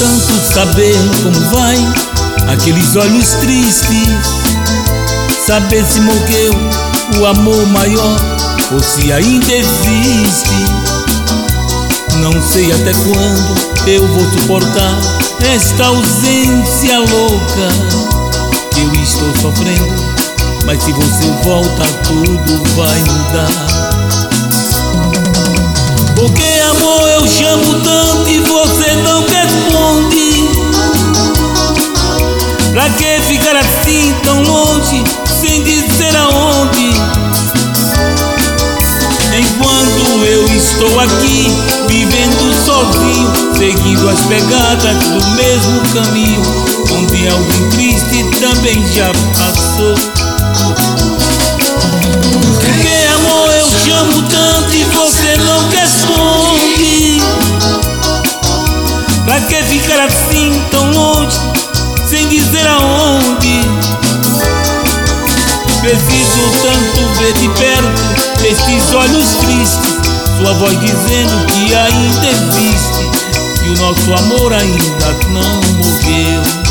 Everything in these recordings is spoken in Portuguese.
tanto saber como vai aqueles olhos tristes, saber se morreu o amor maior ou se ainda existe. Não sei até quando eu vou suportar esta ausência louca que eu estou sofrendo, mas se você volta tudo vai mudar. Porque amor eu chamo tanto e você não responde. Pra que ficar assim tão longe, sem dizer aonde? Enquanto eu estou aqui, vivendo sozinho, seguindo as pegadas do mesmo caminho, onde alguém triste também já passou. Porque amor eu chamo tanto e você não responde. Pra que ficar assim tão longe, sem dizer aonde? Preciso tanto ver de perto estes olhos tristes, sua voz dizendo que ainda existe, que o nosso amor ainda não morreu.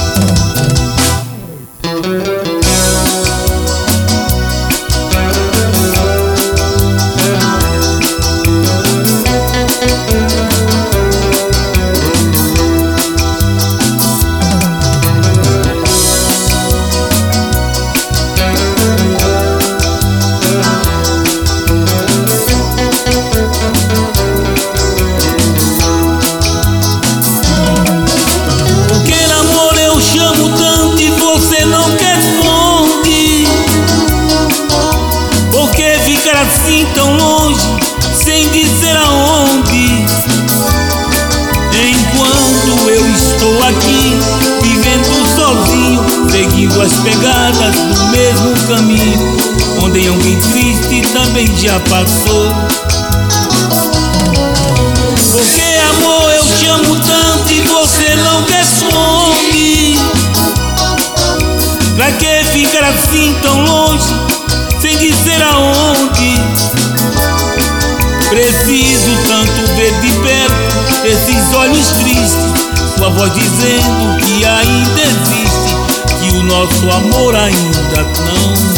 Assim tão longe, sem dizer aonde? Enquanto eu estou aqui, vivendo sozinho, seguindo as pegadas do mesmo caminho, onde alguém triste também já passou. Porque amor eu chamo tanto e você não responde. Pra que ficar assim tão longe, sem dizer aonde? Preciso tanto ver de perto esses olhos tristes, sua voz dizendo que ainda existe, que o nosso amor ainda não